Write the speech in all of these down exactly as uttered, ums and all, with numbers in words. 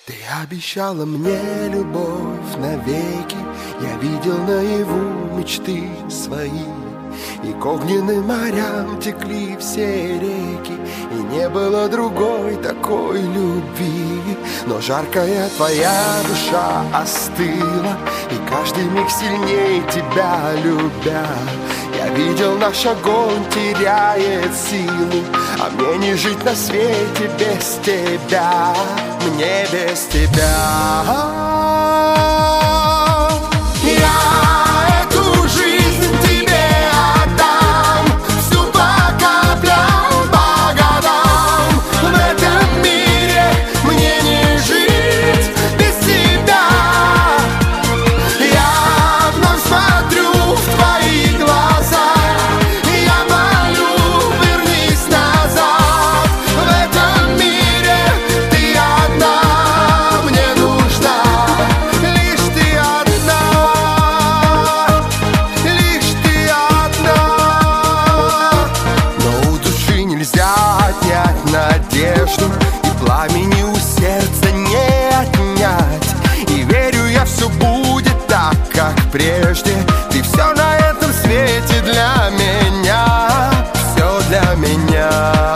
Ты обещала мне любовь навеки, я видел наяву мечты свои. И к огненным морям текли все реки, и не было другой такой любви. Но жаркая твоя душа остыла, и каждый миг сильнее тебя любя. Я видел, наш огонь теряет силу, а мне не жить на свете без тебя, мне без тебя. Надежду и пламени у сердца не отнять. И верю я, все будет так, как прежде. Ты все на этом свете для меня, все для меня.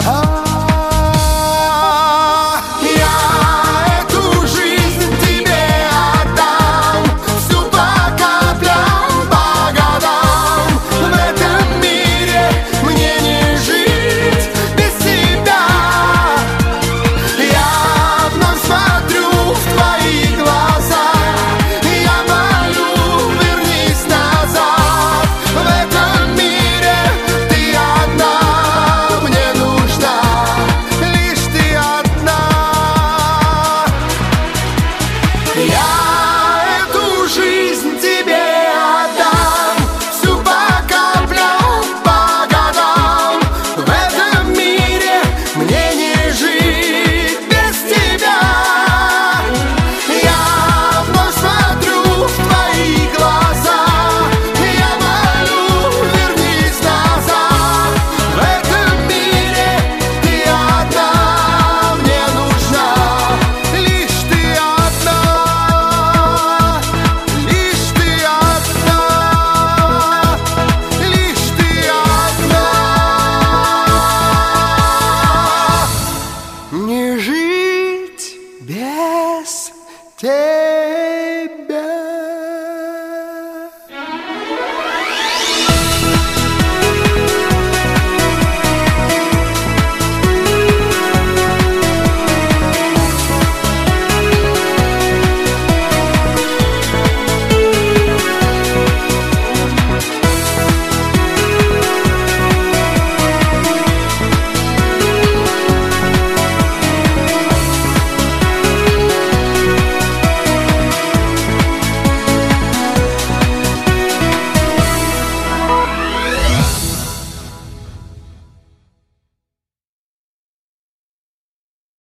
Не жить без тебя.